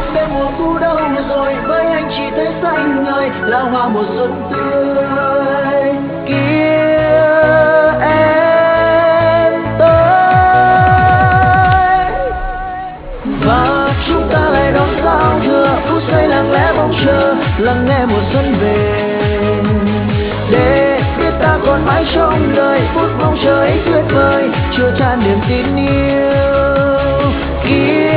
không biết mùa thu đâu rồi, với anh chỉ thấy xanh ngời là hoa mùa xuân tươi. Kia em tới và chúng ta lại đón giao thừa, phút giây lặng lẽ mong chờ, lắng nghe mùa xuân về để biết ta còn mãi trong đời phút mong chờ ấy tuyệt vời, chưa tràn niềm tin yêu. Kia